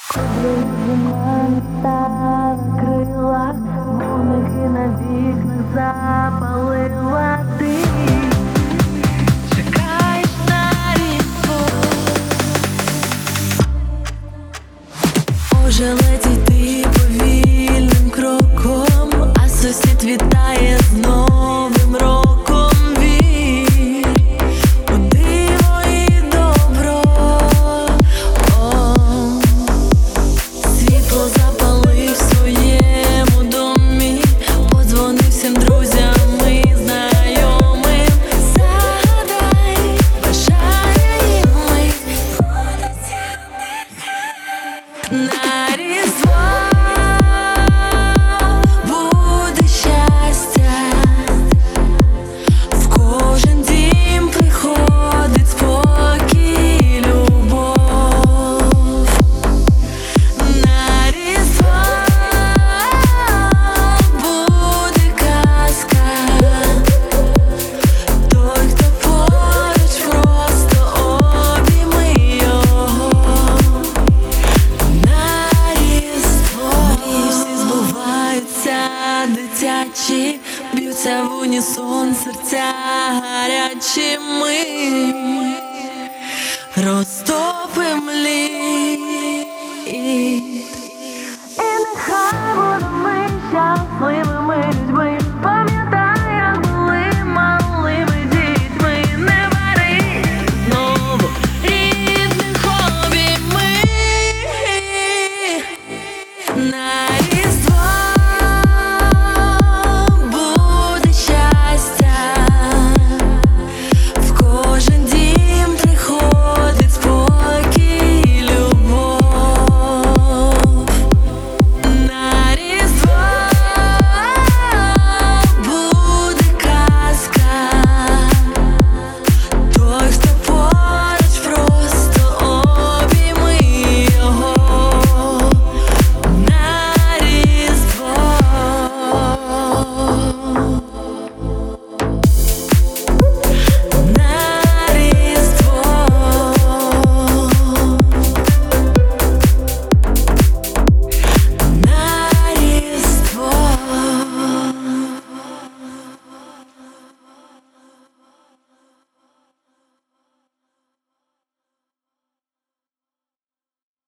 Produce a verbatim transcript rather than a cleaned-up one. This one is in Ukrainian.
Зима стала крила, вогники на вікнах запалила ти. Чекаєш на різдво, може летіть ти повільним кроком, а сусід вітає з Новим роком. Вір у диво і добро. О, світло запалив в своєму домі, подзвонив всім друзям і знайомим. Загадай бажання їм мить, на Різдво буде щастя, в кожен дім приходить спокій і любов. На Різдво буде казка, той, хто поруч, просто обійми його. На Різдво мрії всі збуваються дитячі, б'ються в унісон серця гарячі. Ми розтопим лід.